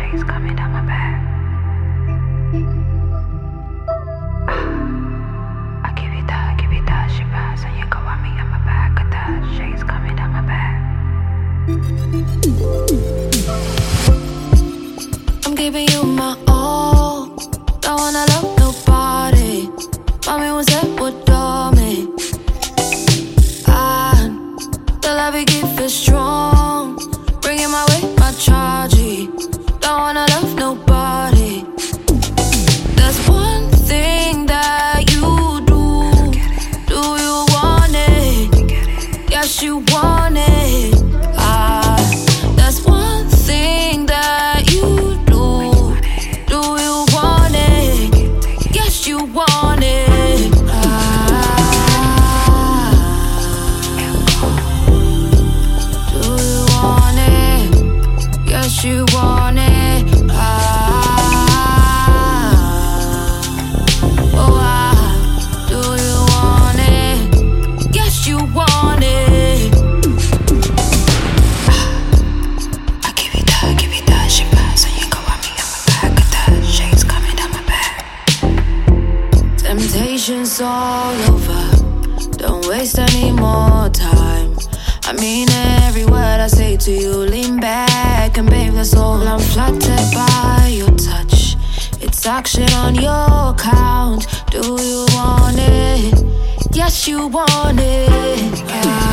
shades coming down my back. I give you that, she pass, and you go on me, I'm a back of that. Shades coming down my back. I'm giving you my all. Don't wanna love nobody. Mami was there for me. The love we give is strong. Bringing my way, my charge. Don't wanna love nobody. There's one thing that you do. Do you want it? Yes, you want it. There's one thing that you do. Do you want it? Yes, you want it. You want it, do you want it? Yes, you want it. I give you that, she pass, and you go on me, I'm a back of that. Shades coming down my back. Temptation's all over. Don't waste any more time. I mean every word I say to you. Lean back and babe, that's all. I'm flattered by your touch. It's action on your count. Do you want it? Yes, you want it.